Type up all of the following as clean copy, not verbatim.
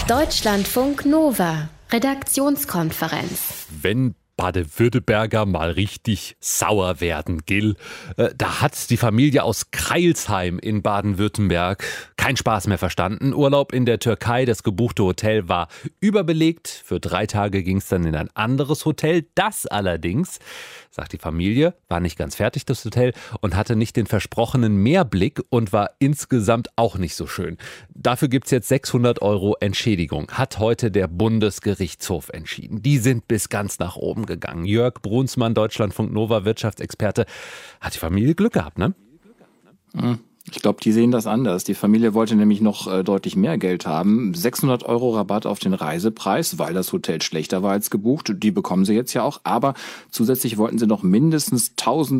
Deutschlandfunk Nova, Redaktionskonferenz. Wenn Baden-Württemberger mal richtig sauer werden, Gil. Da hat die Familie aus Crailsheim in Baden-Württemberg keinen Spaß mehr verstanden. Urlaub in der Türkei, das gebuchte Hotel war überbelegt. Für 3 Tage ging es dann in ein anderes Hotel. Das allerdings, sagt die Familie, war nicht ganz fertig, das Hotel, und hatte nicht den versprochenen Meerblick und war insgesamt auch nicht so schön. Dafür gibt es jetzt 600 € Entschädigung, hat heute der Bundesgerichtshof entschieden. Die sind bis ganz nach oben gegangen. Jörg Brunsmann, Deutschlandfunk Nova Wirtschaftsexperte, hat die Familie Glück gehabt, ne? Ich glaube, die sehen das anders. Die Familie wollte nämlich noch deutlich mehr Geld haben. 600 € Rabatt auf den Reisepreis, weil das Hotel schlechter war als gebucht. Die bekommen sie jetzt ja auch. Aber zusätzlich wollten sie noch mindestens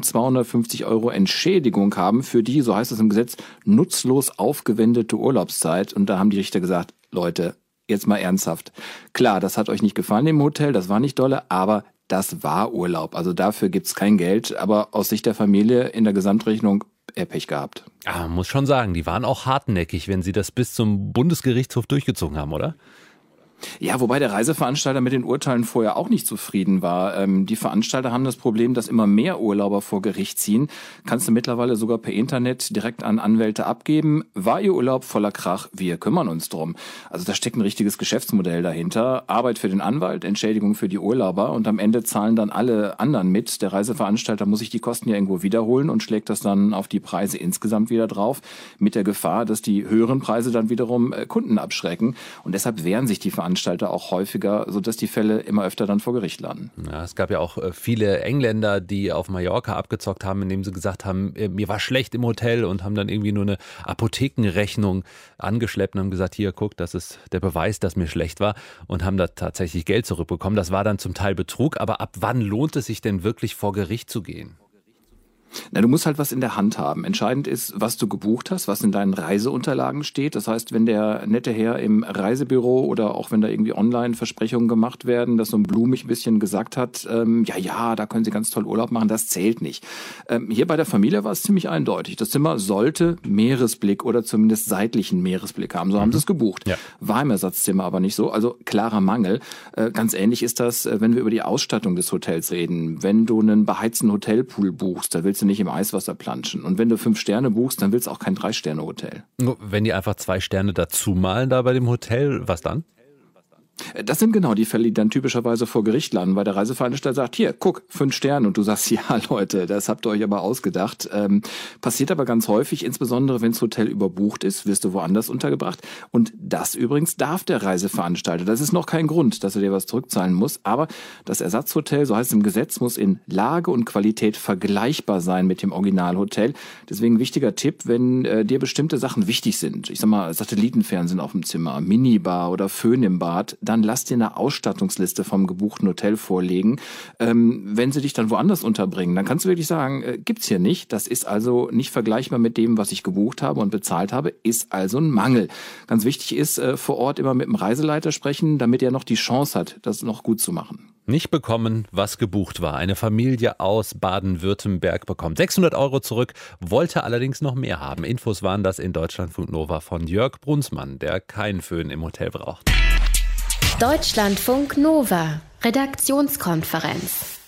1.250 € Entschädigung haben für die, so heißt es im Gesetz, nutzlos aufgewendete Urlaubszeit. Und da haben die Richter gesagt, Leute, jetzt mal ernsthaft. Klar, das hat euch nicht gefallen im Hotel, das war nicht dolle, aber das war Urlaub. Also dafür gibt's kein Geld. Aber aus Sicht der Familie in der Gesamtrechnung eher Pech gehabt. Ja, man muss schon sagen, die waren auch hartnäckig, wenn sie das bis zum Bundesgerichtshof durchgezogen haben, oder? Ja, wobei der Reiseveranstalter mit den Urteilen vorher auch nicht zufrieden war. Die Veranstalter haben das Problem, dass immer mehr Urlauber vor Gericht ziehen. Kannst du mittlerweile sogar per Internet direkt an Anwälte abgeben. War ihr Urlaub voller Krach? Wir kümmern uns drum. Also da steckt ein richtiges Geschäftsmodell dahinter. Arbeit für den Anwalt, Entschädigung für die Urlauber und am Ende zahlen dann alle anderen mit. Der Reiseveranstalter muss sich die Kosten ja irgendwo wiederholen und schlägt das dann auf die Preise insgesamt wieder drauf. Mit der Gefahr, dass die höheren Preise dann wiederum Kunden abschrecken. Und deshalb wehren sich die Veranstalter auch häufiger, sodass die Fälle immer öfter dann vor Gericht landen. Ja, es gab ja auch viele Engländer, die auf Mallorca abgezockt haben, indem sie gesagt haben, mir war schlecht im Hotel und haben dann irgendwie nur eine Apothekenrechnung angeschleppt und haben gesagt, hier, guck, das ist der Beweis, dass mir schlecht war, und haben da tatsächlich Geld zurückbekommen. Das war dann zum Teil Betrug, aber ab wann lohnt es sich denn wirklich vor Gericht zu gehen? Na, du musst halt was in der Hand haben. Entscheidend ist, was du gebucht hast, was in deinen Reiseunterlagen steht. Das heißt, wenn der nette Herr im Reisebüro oder auch wenn da irgendwie online Versprechungen gemacht werden, dass so ein blumig ein bisschen gesagt hat, da können Sie ganz toll Urlaub machen, das zählt nicht. Hier bei der Familie war es ziemlich eindeutig. Das Zimmer sollte Meeresblick oder zumindest seitlichen Meeresblick haben. So haben sie es gebucht. Ja. War im Ersatzzimmer aber nicht so. Also klarer Mangel. Ganz ähnlich ist das, wenn wir über die Ausstattung des Hotels reden. Wenn du einen beheizten Hotelpool buchst, da willst du nicht im Eiswasser planschen. Und wenn du 5 Sterne buchst, dann willst du auch kein 3-Sterne-Hotel. Wenn die einfach 2 Sterne dazu malen da bei dem Hotel, was dann? Das sind genau die Fälle, die dann typischerweise vor Gericht landen, weil der Reiseveranstalter sagt, hier, guck, 5 Sterne, und du sagst, ja Leute, das habt ihr euch aber ausgedacht. Passiert aber ganz häufig, insbesondere wenn das Hotel überbucht ist, wirst du woanders untergebracht. Und das übrigens darf der Reiseveranstalter. Das ist noch kein Grund, dass er dir was zurückzahlen muss, aber das Ersatzhotel, so heißt es im Gesetz, muss in Lage und Qualität vergleichbar sein mit dem Originalhotel. Deswegen wichtiger Tipp, wenn dir bestimmte Sachen wichtig sind, ich sag mal Satellitenfernsehen auf dem Zimmer, Minibar oder Föhn im Bad, dann lass dir eine Ausstattungsliste vom gebuchten Hotel vorlegen. Wenn sie dich dann woanders unterbringen, dann kannst du wirklich sagen, gibt's hier nicht. Das ist also nicht vergleichbar mit dem, was ich gebucht habe und bezahlt habe, ist also ein Mangel. Ganz wichtig ist, vor Ort immer mit dem Reiseleiter sprechen, damit er noch die Chance hat, das noch gut zu machen. Nicht bekommen, was gebucht war. Eine Familie aus Baden-Württemberg bekommt 600 € zurück, wollte allerdings noch mehr haben. Infos waren das in Deutschlandfunk Nova von Jörg Brunsmann, der keinen Föhn im Hotel braucht. Deutschlandfunk Nova, Redaktionskonferenz.